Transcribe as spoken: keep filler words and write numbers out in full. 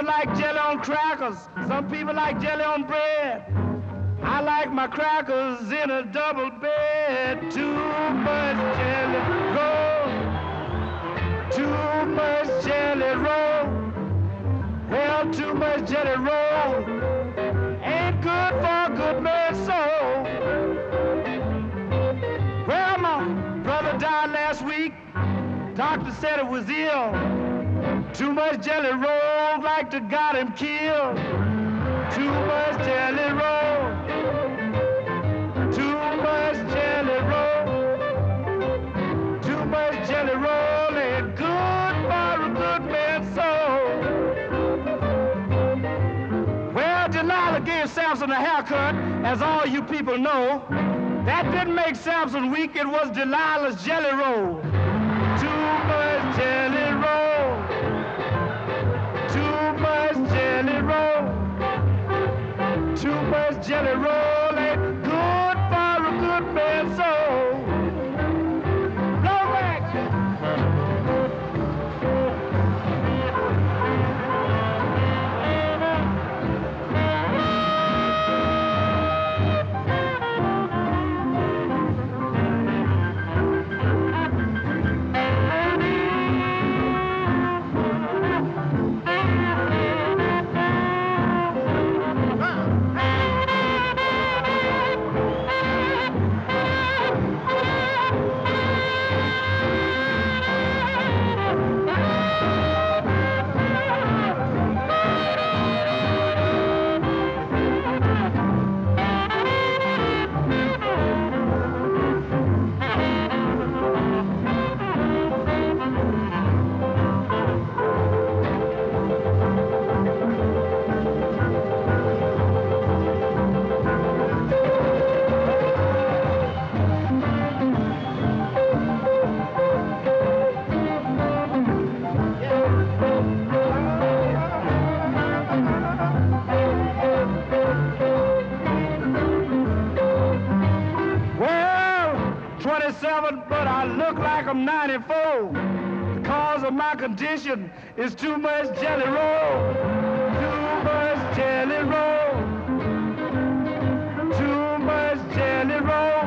like jelly on crackers. Some people like jelly on bread. I like my crackers in a double bed. Too much jelly roll. Too much jelly roll. Well, too much jelly roll ain't good for a good man's soul. Well, my brother died last week. Doctor said it was ill. Too much jelly roll like to got him killed. Too much jelly roll. Too much jelly roll. Too much jelly roll ain't good for a good man's soul. Well, Delilah gave Samson a haircut, as all you people know. That didn't make Samson weak, it was Delilah's jelly roll. Too much jelly roll. Too much jelly roll. Too much jelly roll ain't good for a good man's soul. Blow back. But I look like I'm ninety-four. The cause of my condition is too much jelly roll. Too much jelly roll. Too much jelly roll.